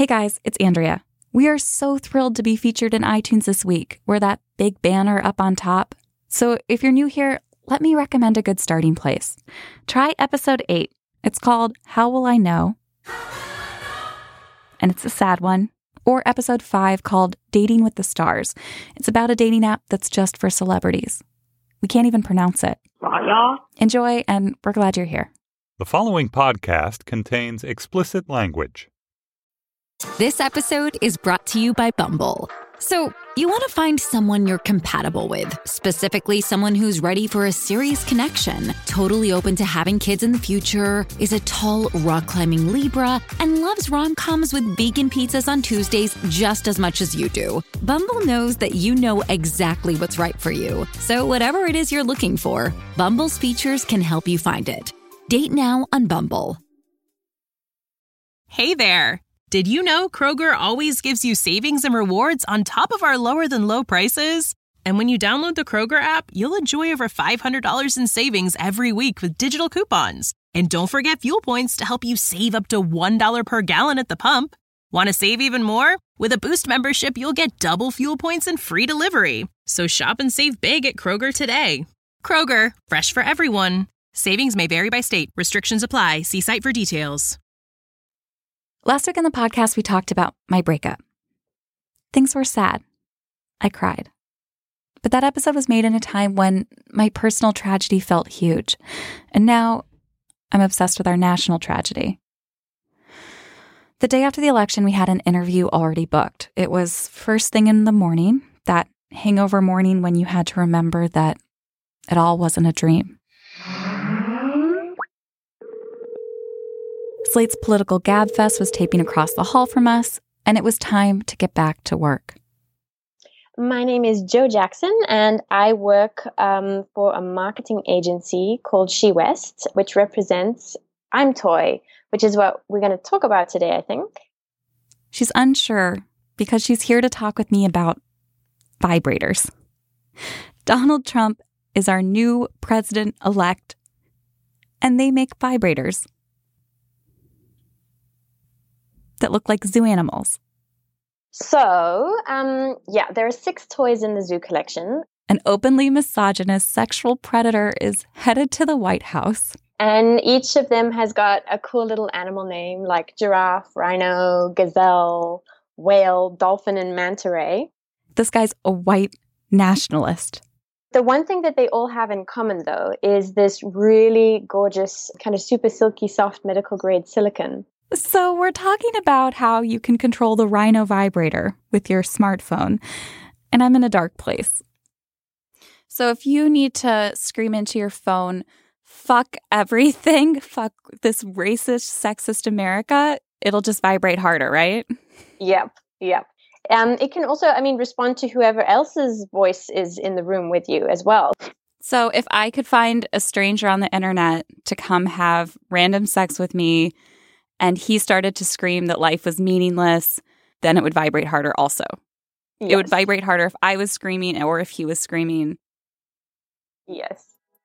guys, it's Andrea. We are so thrilled to be featured in iTunes this week. We're that big banner up on top. So if you're new here, let me recommend a good starting place. Try episode 8. It's called How Will I Know? And it's a sad one. Or episode 5 called Dating with the Stars. It's about a dating app that's just for celebrities. We can't even pronounce it. Right, y'all. Enjoy, and we're glad you're here. The following podcast contains explicit language. This episode is brought to you by Bumble. So, you want to find someone you're compatible with, specifically someone who's ready for a serious connection, totally open to having kids in the future, is a tall, rock-climbing Libra, and loves rom-coms with vegan pizzas on Tuesdays just as much as you do. Bumble knows that you know exactly what's right for you. So whatever it is you're looking for, Bumble's features can help you find it. Date now on Bumble. Hey there. Did you know Kroger always gives you savings and rewards on top of our lower-than-low prices? And when you download the Kroger app, you'll enjoy over $500 in savings every week with digital coupons. And don't forget fuel points to help you save up to $1 per gallon at the pump. Want to save even more? With a Boost membership, you'll get double fuel points and free delivery. So shop and save big at Kroger today. Kroger, fresh for everyone. Savings may vary by state. Restrictions apply. See site for details. Last week on the podcast, we talked about my breakup. Things were sad. I cried. But that episode was made in a time when my personal tragedy felt huge. And now I'm obsessed with our national tragedy. The day after the election, we had an interview already booked. It was first thing in the morning, that hangover morning when you had to remember that it all wasn't a dream. Slate's Political Gab Fest was taping across the hall from us, and it was time to get back to work. My name is Jo Jackson, and I work for a marketing agency called She West, which represents I'm Toy, which is what we're going to talk about today, I think. She's unsure because she's here to talk with me about vibrators. Donald Trump is our new president-elect, and they make vibrators that look like zoo animals. So, there are 6 toys in the zoo collection. An openly misogynist sexual predator is headed to the White House. And each of them has got a cool little animal name like giraffe, rhino, gazelle, whale, dolphin, and manta ray. This guy's a white nationalist. The one thing that they all have in common, though, is this really gorgeous, kind of super silky, soft medical-grade silicone. So we're talking about how you can control the Rhino vibrator with your smartphone, and I'm in a dark place. So if you need to scream into your phone, fuck everything, fuck this racist, sexist America, it'll just vibrate harder, right? Yep. It can also, respond to whoever else's voice is in the room with you as well. So if I could find a stranger on the internet to come have random sex with me, and he started to scream that life was meaningless, then it would vibrate harder also. Yes. It would vibrate harder if I was screaming or if he was screaming. Yes.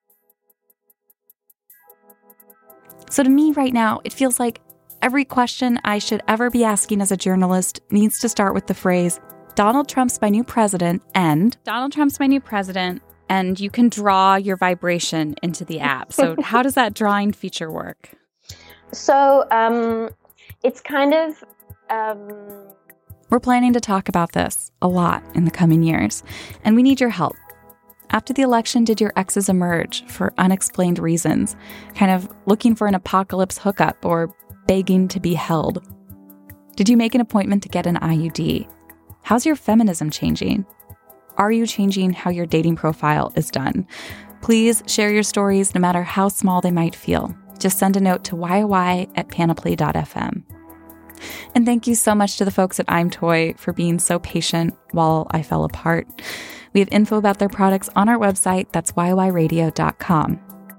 So to me right now, it feels like every question I should ever be asking as a journalist needs to start with the phrase, Donald Trump's my new president, and Donald Trump's my new president, and you can draw your vibration into the app. So how does that drawing feature work? So it's kind of... We're planning to talk about this a lot in the coming years, and we need your help. After the election, did your exes emerge for unexplained reasons, kind of looking for an apocalypse hookup or begging to be held? Did you make an appointment to get an IUD? How's your feminism changing? Are you changing how your dating profile is done? Please share your stories, no matter how small they might feel. Just send a note to YY@panoply.fm. And thank you so much to the folks at I'm Toy for being so patient while I fell apart. We have info about their products on our website. That's yyradio.com.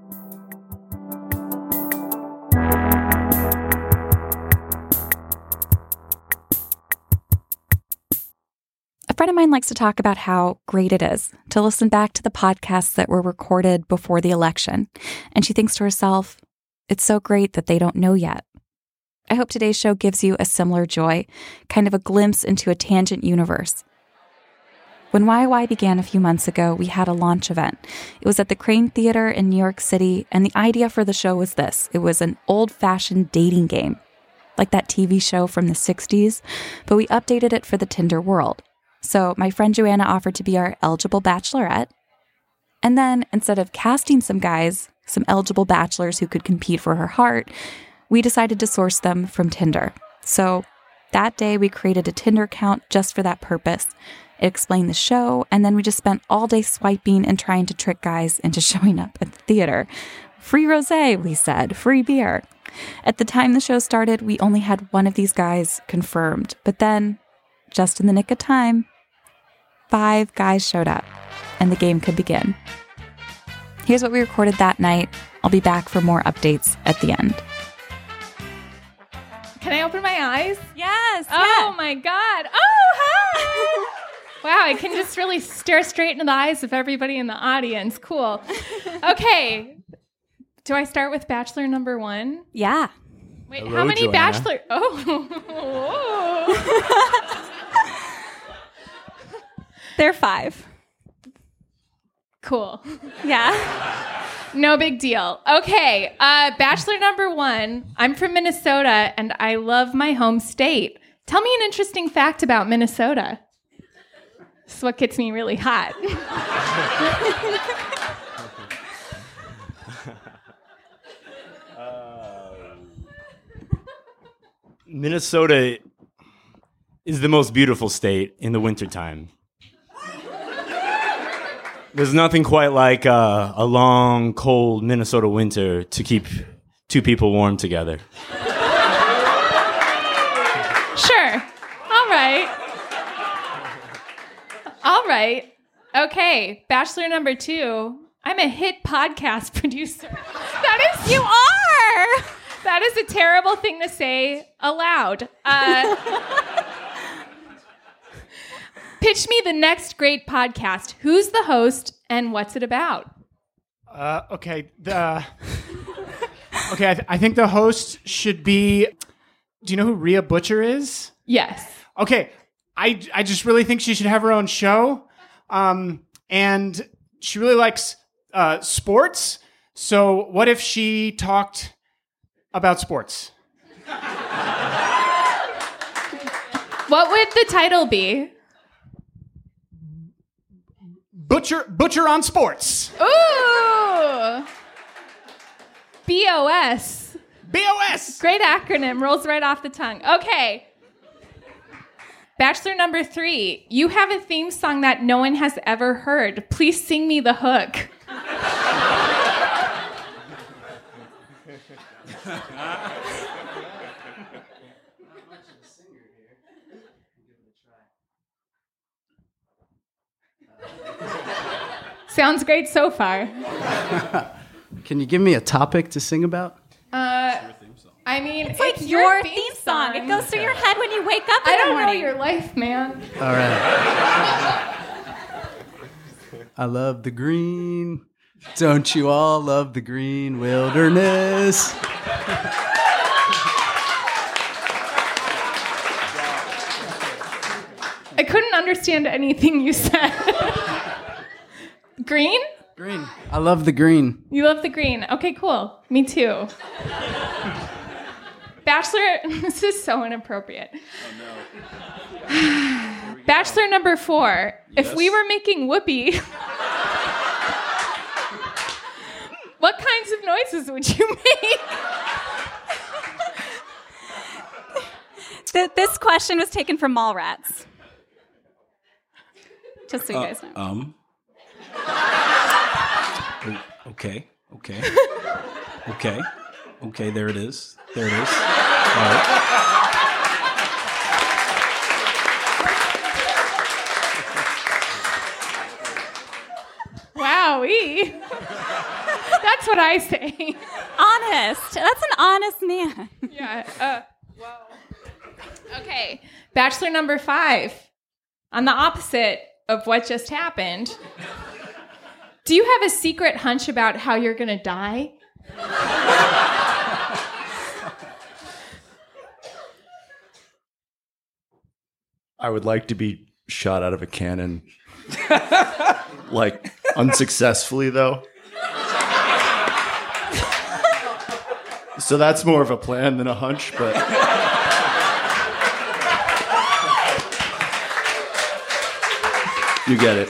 A friend of mine likes to talk about how great it is to listen back to the podcasts that were recorded before the election. And she thinks to herself, it's so great that they don't know yet. I hope today's show gives you a similar joy, kind of a glimpse into a tangent universe. When YY began a few months ago, we had a launch event. It was at the Crane Theater in New York City, and the idea for the show was this. It was an old-fashioned dating game, like that TV show from the 60s, but we updated it for the Tinder world. So my friend Joanna offered to be our eligible bachelorette, and then instead of casting some guys, some eligible bachelors who could compete for her heart, we decided to source them from Tinder. So that day we created a Tinder account just for that purpose. It explained the show, and then we just spent all day swiping and trying to trick guys into showing up at the theater. Free rosé, we said, free beer. At the time the show started, we only had one of these guys confirmed, but then, just in the nick of time, 5 guys showed up, and the game could begin. Here's what we recorded that night. I'll be back for more updates at the end. Can I open my eyes? Yes. Oh my God. Oh, hi. Wow, I can just really stare straight into the eyes of everybody in the audience. Cool. Okay. Do I start with bachelor number 1? Yeah. Wait, Hello, how many Joanna. bachelor? Oh. They're 5. Cool. Yeah. No big deal. Okay. Bachelor number 1. I'm from Minnesota, and I love my home state. Tell me an interesting fact about Minnesota. This is what gets me really hot. Minnesota is the most beautiful state in the wintertime. There's nothing quite like a long, cold Minnesota winter to keep 2 people warm together. Sure. All right. Okay. Bachelor number 2. I'm a hit podcast producer. You are! That is a terrible thing to say aloud. Pitch me the next great podcast. Who's the host and what's it about? Okay. I think the host should be... Do you know who Rhea Butcher is? Yes. Okay. I just really think she should have her own show. And she really likes sports. So what if she talked about sports? What would the title be? Butcher on sports. Ooh! BOS. BOS. Great acronym. Rolls right off the tongue. Okay. Bachelor number 3. You have a theme song that no one has ever heard. Please sing me the hook. Sounds great so far. Can you give me a topic to sing about? I mean, It's like your theme song. It goes through your head when you wake up in I the don't know morning. your life, man. All right. I love the green. Don't you all love the green wilderness? I couldn't understand anything you said. Green? Green. I love the green. You love the green. Okay, cool. Me too. Bachelor, this is so inappropriate. Oh, no. Bachelor number 4. Yes. If we were making whoopee, what kinds of noises would you make? This question was taken from Mallrats. Just so you guys know. Okay, there it is. All right. Wowee. That's what I say. Honest. That's an honest man. Yeah. Whoa. Okay. Bachelor number 5. On the opposite of what just happened. Do you have a secret hunch about how you're going to die? I would like to be shot out of a cannon. Like, unsuccessfully, though. So that's more of a plan than a hunch, but... You get it.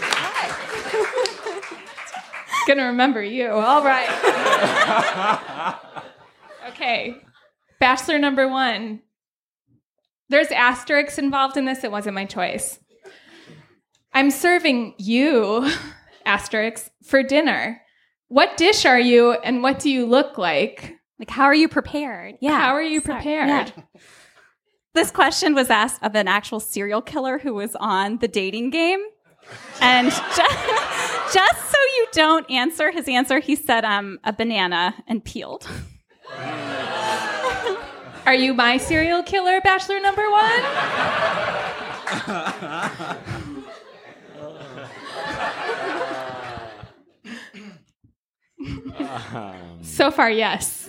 Gonna remember you. All right. Okay. Bachelor number 1. There's asterisks involved in this. It wasn't my choice. I'm serving you, asterisk, for dinner. What dish are you and what do you look like? Like, how are you prepared? Yeah. How are you prepared? Yeah. This question was asked of an actual serial killer who was on The Dating Game. And just so you don't answer his answer, he said, a banana and peeled. Are you my serial killer, Bachelor number 1? So far, yes.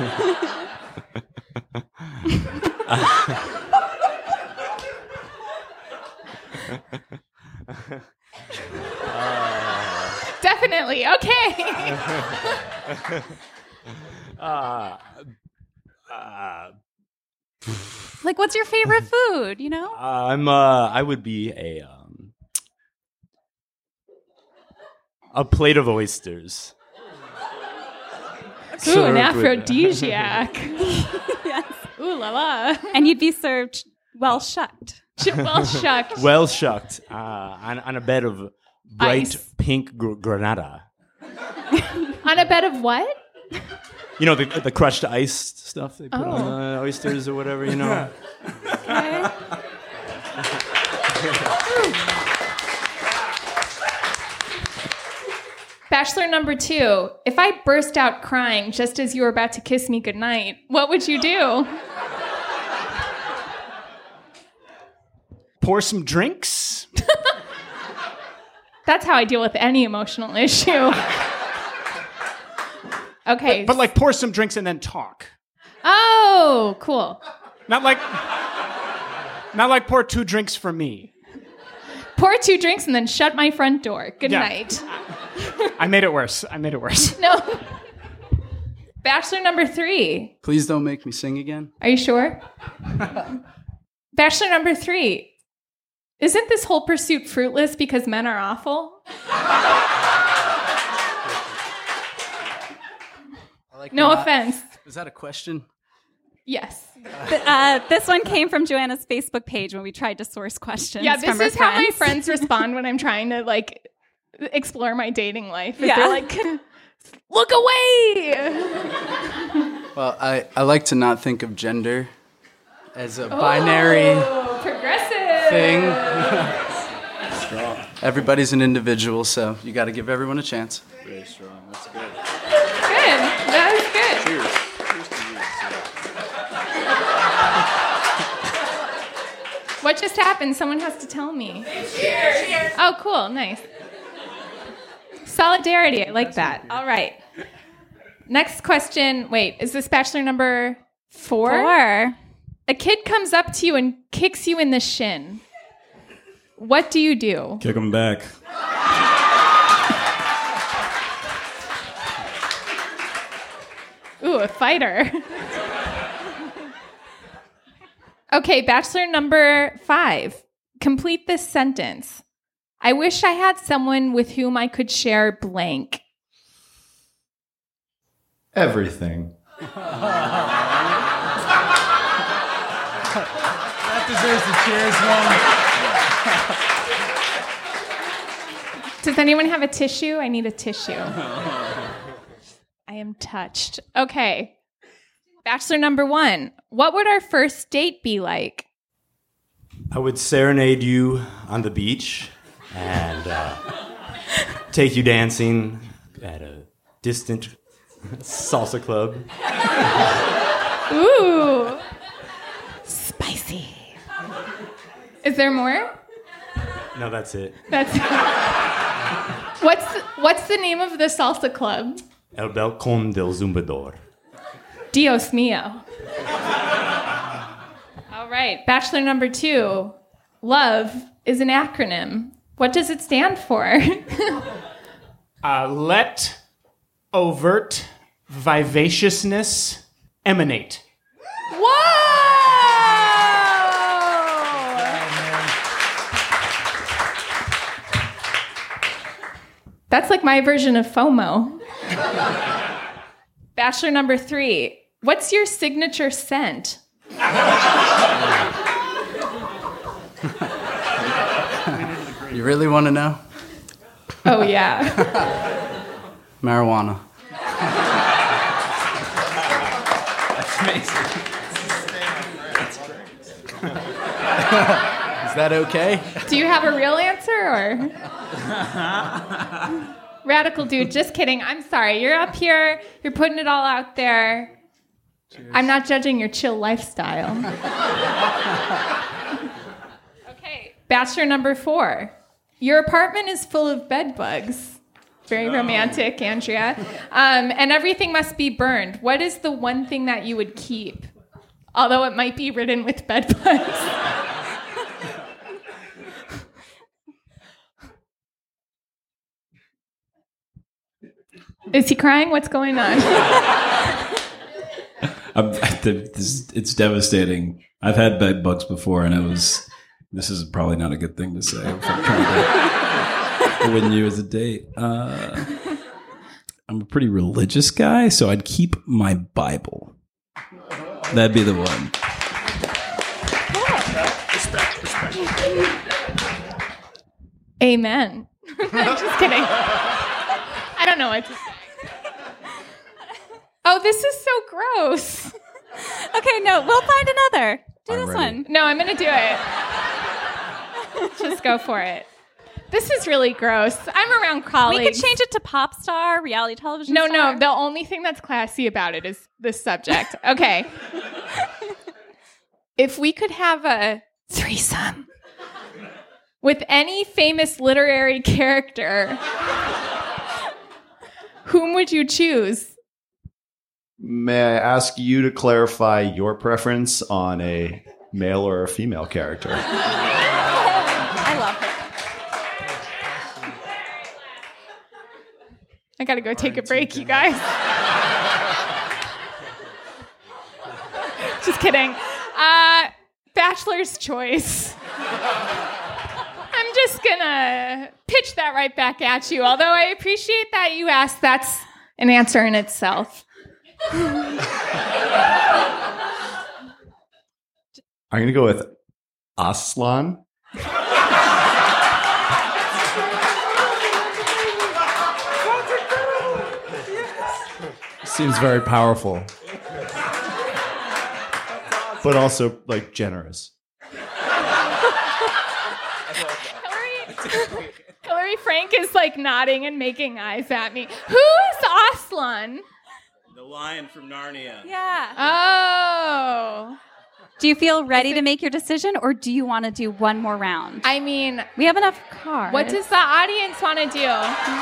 Definitely. Okay. Like, what's your favorite food? You know? I would be a plate of oysters. Ooh, an aphrodisiac. Yes. Ooh la la. And you'd be served well shucked. Well shucked. Well shucked on a bed of bright pink granada. On a bed of what? You know, the crushed ice stuff they put on oysters or whatever, you know. Okay. Bachelor number 2. If I burst out crying just as you were about to kiss me goodnight, what would you do? Pour some drinks. That's how I deal with any emotional issue. Okay. But like pour some drinks and then talk. Oh, cool. Not like pour 2 drinks for me. Pour 2 drinks and then shut my front door. Good night. I made it worse. No. Bachelor number 3. Please don't make me sing again. Are you sure? Bachelor number 3. Isn't this whole pursuit fruitless because men are awful? No offense. Is that a question? Yes. This one came from Joanna's Facebook page when we tried to source questions. Yeah, this from her is how my friends. friends respond when I'm trying to like explore my dating life. Yeah. They're like, look away. Well, I like to not think of gender as a binary Progressive thing. Strong. Everybody's an individual, so you got to give everyone a chance. Very strong. That's good. Good. That was good. Cheers. What just happened? Someone has to tell me. Cheers. Oh, cool. Nice. Solidarity. I like that. All right. Next question. Wait, is this bachelor number 4? 4. A kid comes up to you and kicks you in the shin. What do you do? Kick him back. Ooh, a fighter. Okay, bachelor number 5. Complete this sentence. I wish I had someone with whom I could share blank. Everything. That deserves a cheers one. Does anyone have a tissue? I need a tissue. I am touched. Okay. Bachelor number 1. What would our first date be like? I would serenade you on the beach and take you dancing at a distant salsa club. Ooh. Spicy. Is there more? No, that's it. That's What's the name of the salsa club? El Balcón del Zumbador. Dios mío. All right, bachelor number 2. LOVE is an acronym. What does it stand for? Let overt vivaciousness emanate. That's like my version of FOMO. Bachelor number 3. What's your signature scent? You really want to know? Oh, yeah. Marijuana. That's amazing. That's great. Is that okay? Do you have a real answer or? Radical dude, just kidding. I'm sorry. You're up here. You're putting it all out there. Cheers. I'm not judging your chill lifestyle. Okay. Bachelor number 4. Your apartment is full of bed bugs. Very romantic, Andrea. And everything must be burned. What is the one thing that you would keep? Although it might be ridden with bed bugs. Is he crying? What's going on? It's devastating. I've had bed bugs before, and this is probably not a good thing to say if I'm trying to win you as a date. I'm a pretty religious guy, so I'd keep my Bible. That'd be the one. Respect. Amen. Just kidding. I don't know what to say. Oh, this is so gross. Okay, no, we'll find another. Do I'm this ready. one. No, I'm going to do it. Just go for it. This is really gross. I'm around colleagues. We could change it to pop star, reality television star. No, the only thing that's classy about it is this subject. Okay. If we could have a threesome with any famous literary character, whom would you choose? May I ask you to clarify your preference on a male or a female character? I love her. I gotta go take a break, you guys. Just kidding. Bachelor's choice. I'm just gonna pitch that right back at you, although I appreciate that you asked. That's an answer in itself. I'm going to go with Aslan. Seems very powerful. But also, like, generous. Hillary Frank is like nodding and making eyes at me. Who's Aslan? The lion from Narnia. Yeah. Oh. Do you feel ready to make your decision, or do you want to do one more round? I mean, we have enough cards. What does the audience want to do?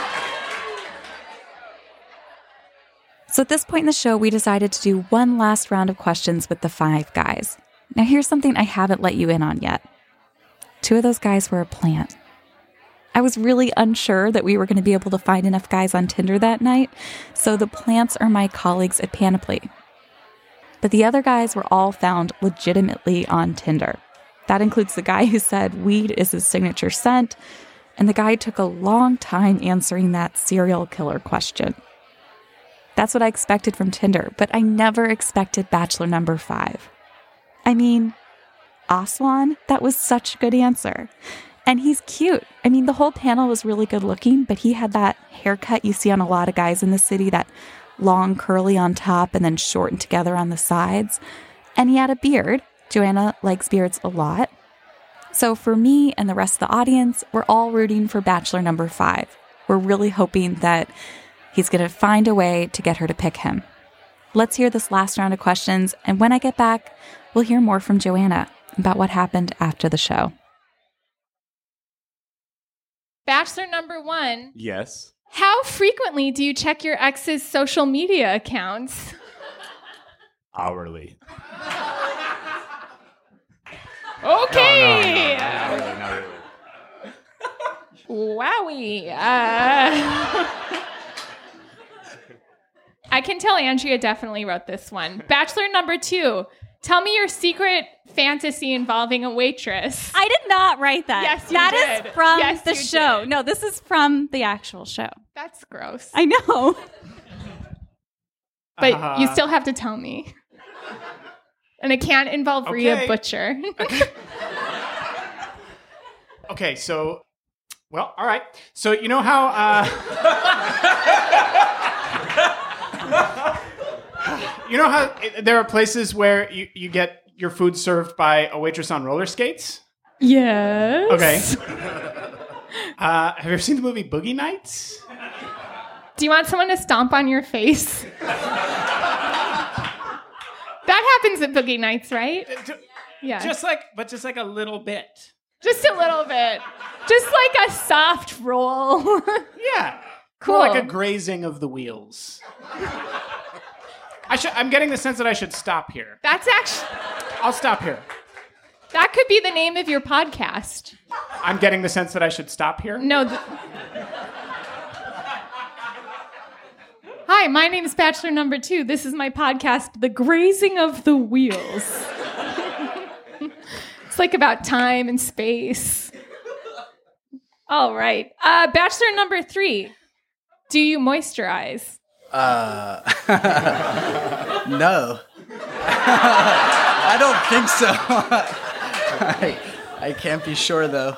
So at this point in the show, we decided to do one last round of questions with the 5 guys. Now here's something I haven't let you in on yet. 2 of those guys were a plant. I was really unsure that we were going to be able to find enough guys on Tinder that night, so the plants are my colleagues at Panoply. But the other guys were all found legitimately on Tinder. That includes the guy who said weed is his signature scent, and the guy who took a long time answering that serial killer question. That's what I expected from Tinder, but I never expected Bachelor number 5. I mean, Aslan, that was such a good answer. And he's cute. I mean, the whole panel was really good looking, but he had that haircut you see on a lot of guys in the city, that long curly on top and then shortened together on the sides. And he had a beard. Joanna likes beards a lot. So for me and the rest of the audience, we're all rooting for Bachelor number 5. We're really hoping that he's going to find a way to get her to pick him. Let's hear this last round of questions, and when I get back, we'll hear more from Joanna about what happened after the show. Bachelor number 1. Yes. How frequently do you check your ex's social media accounts? Hourly. Okay. No. Wowie. I can tell Andrea definitely wrote this one. Bachelor number 2. Tell me your secret fantasy involving a waitress. I did not write that. Yes, you That did. is from Yes, the you show. did. No, this is from the actual show. That's gross. I know. But you still have to tell me. And it can't involve Rhea Okay. Butcher. Okay, so, well, all right. So you know how there are places where you get your food served by a waitress on roller skates? Yes. Okay. Have you ever seen the movie Boogie Nights? Do you want someone to stomp on your face? That happens at Boogie Nights, right? Yeah. Just like a little bit. Just a little bit. Just like a soft roll. Yeah. Cool. More like a grazing of the wheels. I'm getting the sense that I should stop here. That's actually... I'll stop here. That could be the name of your podcast. I'm getting the sense that I should stop here. No. Hi, my name is Bachelor number 2. This is my podcast, The Grazing of the Wheels. It's like about time and space. All right. Bachelor number 3. Do you moisturize? No. I don't think so. I can't be sure, though.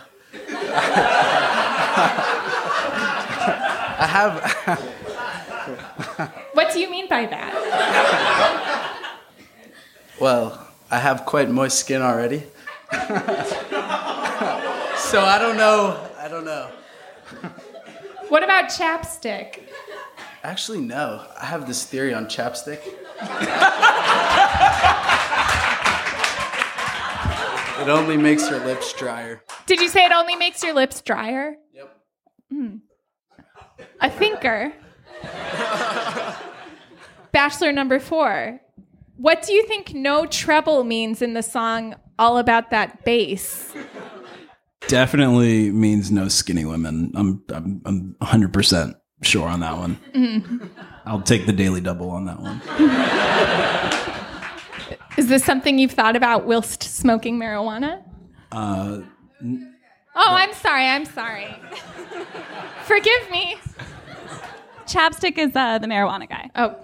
I have... What do you mean by that? Well, I have quite moist skin already. So I don't know. What about chapstick? Actually, no. I have this theory on chapstick. It only makes your lips drier. Did you say it only makes your lips drier? Yep. A thinker. Bachelor number 4. What do you think no treble means in the song All About That Bass? Definitely means no skinny women. I'm 100% sure on that one. Mm. I'll take the daily double on that one. Is this something you've thought about whilst smoking marijuana? I'm sorry. Forgive me. Chapstick is the marijuana guy. Oh.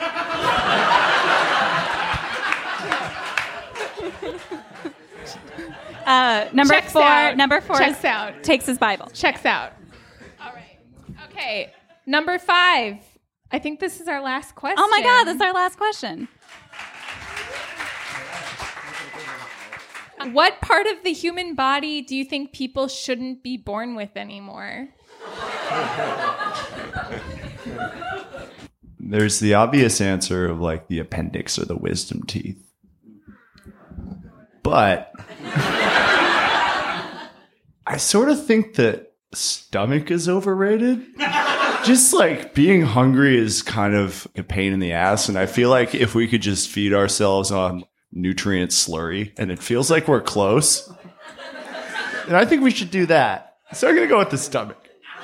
Number Checks four. out. Number 4 Checks is, out. takes his Bible. Checks out. All right. Okay. Number 5. I think this is our last question. Oh my God, this is our last question. What part of the human body do you think people shouldn't be born with anymore? There's the obvious answer of like the appendix or the wisdom teeth. But I sort of think that stomach is overrated. Just like being hungry is kind of a pain in the ass. And I feel like if we could just feed ourselves on nutrient slurry, and it feels like we're close, and I think we should do that. So I'm going to go with the stomach.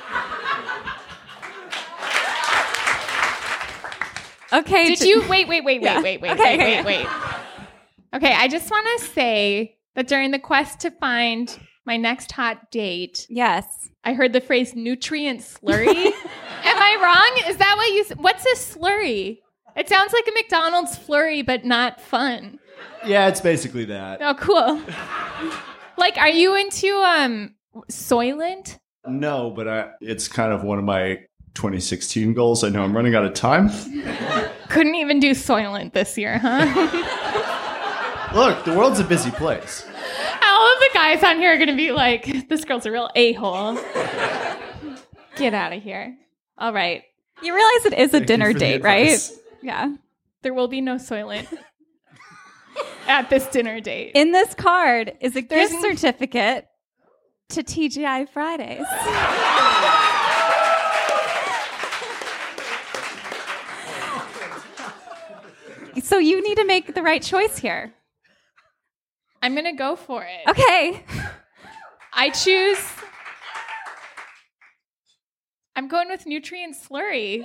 Okay. Did you wait? Okay. Wait. Okay, I just want to say that during the quest to find my next hot date, Yes. I heard the phrase nutrient slurry. Am I wrong? Is that what you said? What's a slurry? It sounds like a McDonald's flurry, but not fun. Yeah, it's basically that. Oh, cool. Like, are you into Soylent? No, but it's kind of one of my 2016 goals. I know I'm running out of time. Couldn't even do Soylent this year, huh? Look, the world's a busy place. All of the guys on here are going to be like, this girl's a real a-hole. Get out of here. All right. You realize it is a Thank dinner you for the date, right? advice. Yeah. There will be no Soylent at this dinner date. In this card is a There's gift certificate to TGI Fridays. So you need to make the right choice here. I'm going to go for it. Okay. I choose I'm going with nutrient slurry.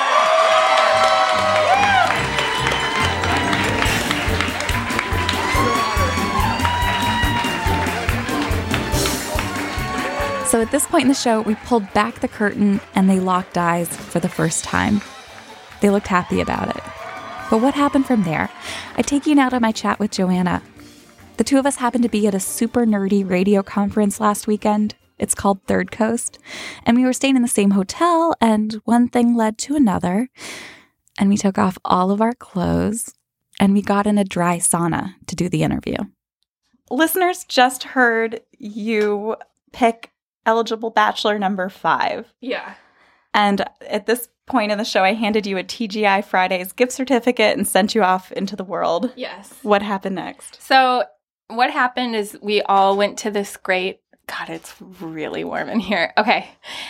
So at this point in the show, we pulled back the curtain and they locked eyes for the first time. They looked happy about it. But what happened from there? I take you now to my chat with Joanna. The two of us happened to be at a super nerdy radio conference last weekend. It's called Third Coast. And we were staying in the same hotel, and one thing led to another. And we took off all of our clothes, and we got in a dry sauna to do the interview. Listeners just heard you pick eligible bachelor number 5. Yeah. And at this point in the show, I handed you a TGI Fridays gift certificate and sent you off into the world. Yes. What happened next? So what happened is we all went to this great, God, it's really warm in here. Okay.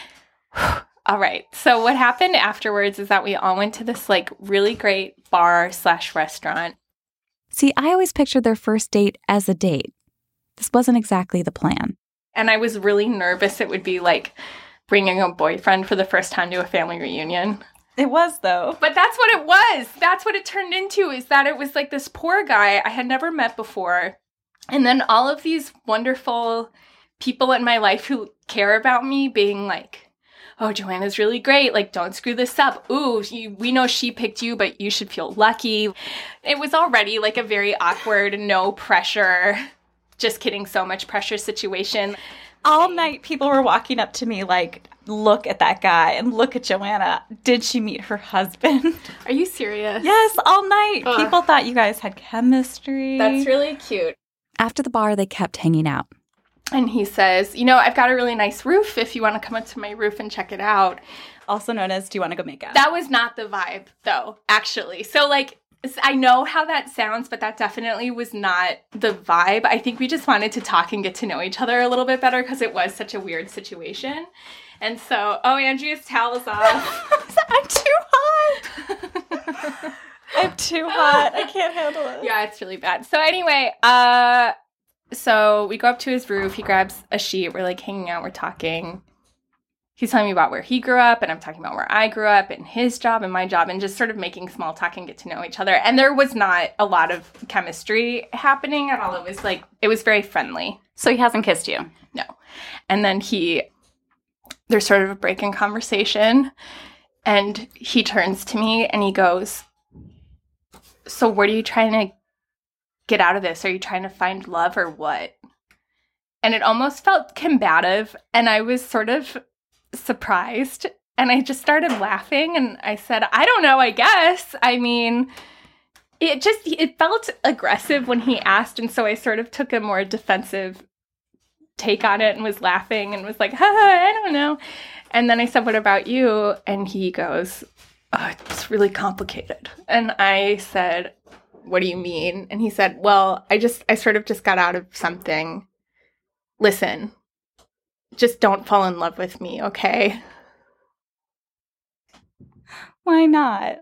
All right. So what happened afterwards is that we all went to this like really great bar/restaurant. See, I always pictured their first date as a date. This wasn't exactly the plan. And I was really nervous it would be like bringing a boyfriend for the first time to a family reunion. It was, though. But that's what it was. That's what it turned into, is that it was like this poor guy I had never met before. And then all of these wonderful people in my life who care about me being like, oh, Joanna's really great. Like, don't screw this up. Ooh, we know she picked you, but you should feel lucky. It was already like a very awkward, no pressure, just kidding, so much pressure situation. All night, people were walking up to me like, look at that guy and look at Joanna. Did she meet her husband? Are you serious? Yes, all night. Ugh. People thought you guys had chemistry. That's really cute. After the bar, they kept hanging out. And he says, you know, I've got a really nice roof if you want to come up to my roof and check it out. Also known as, do you want to go make out? That was not the vibe, though, actually. So, like, I know how that sounds, but that definitely was not the vibe. I think we just wanted to talk and get to know each other a little bit better because it was such a weird situation. And so, Andrea's towel is off. I'm too hot. I'm too hot. I can't handle it. Yeah, it's really bad. So anyway, so we go up to his roof. He grabs a sheet. We're like hanging out. We're talking. He's telling me about where he grew up, and I'm talking about where I grew up and his job and my job, and just sort of making small talk and get to know each other. And there was not a lot of chemistry happening at all. It was like, it was very friendly. So he hasn't kissed you? No. And then there's sort of a break in conversation, and he turns to me and he goes, so what are you trying to get out of this? Are you trying to find love or what? And it almost felt combative, and I was sort of surprised, and I just started laughing, and I said, I don't know, I guess. I mean, it felt aggressive when he asked, and so I sort of took a more defensive take on it and was laughing and was like, I don't know. And then I said, what about you? And he goes, oh, it's really complicated. And I said, what do you mean? And he said, well, I sort of just got out of something. Listen, just don't fall in love with me, okay? Why not?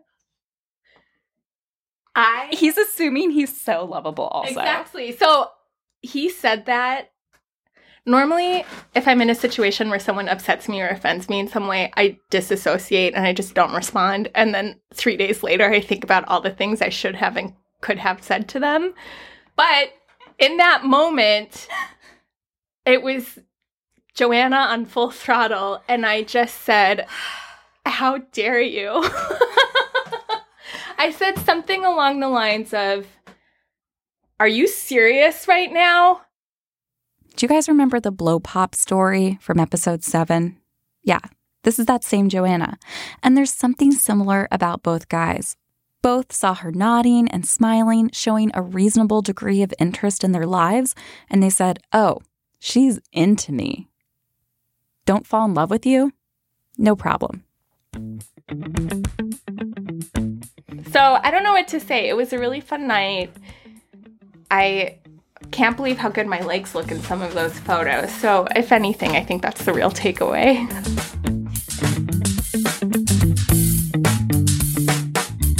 I He's assuming he's so lovable also. Exactly. So he said that. Normally, if I'm in a situation where someone upsets me or offends me in some way, I disassociate and I just don't respond. And then 3 days later, I think about all the things I should have and could have said to them. But in that moment, it was Joanna on full throttle. And I just said, how dare you? I said something along the lines of, are you serious right now? Do you guys remember the blow pop story from episode 7? Yeah, this is that same Joanna. And there's something similar about both guys. Both saw her nodding and smiling, showing a reasonable degree of interest in their lives, and they said, oh, she's into me. Don't fall in love with you? No problem. So I don't know what to say. It was a really fun night. I can't believe how good my legs look in some of those photos. So if anything, I think that's the real takeaway.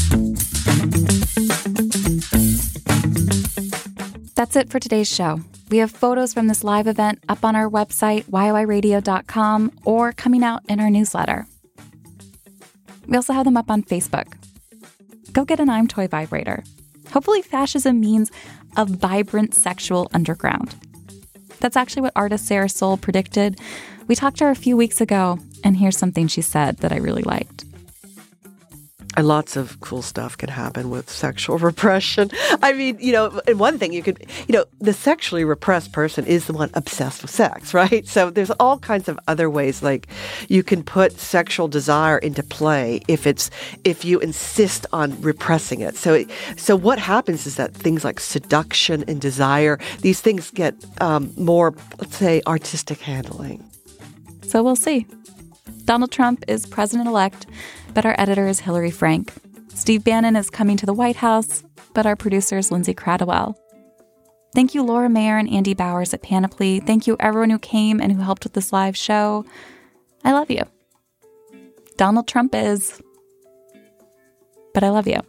That's it for today's show. We have photos from this live event up on our website, yoiradio.com, or coming out in our newsletter. We also have them up on Facebook. Go get an I'm Toy vibrator. Hopefully fascism means a vibrant sexual underground. That's actually what artist Sarah Soul predicted. We talked to her a few weeks ago, and here's something she said that I really liked. And lots of cool stuff can happen with sexual repression. I mean, and one thing you could, the sexually repressed person is the one obsessed with sex, right? So there's all kinds of other ways, like you can put sexual desire into play if you insist on repressing it. So what happens is that things like seduction and desire, these things get more, let's say, artistic handling. So we'll see. Donald Trump is president-elect, but our editor is Hillary Frank. Steve Bannon is coming to the White House, but our producer is Lindsay Cradwell. Thank you, Laura Mayer and Andy Bowers at Panoply. Thank you, everyone who came and who helped with this live show. I love you. Donald Trump is, but I love you.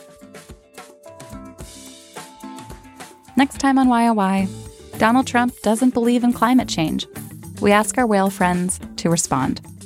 Next time on YOY, Donald Trump doesn't believe in climate change. We ask our whale friends to respond.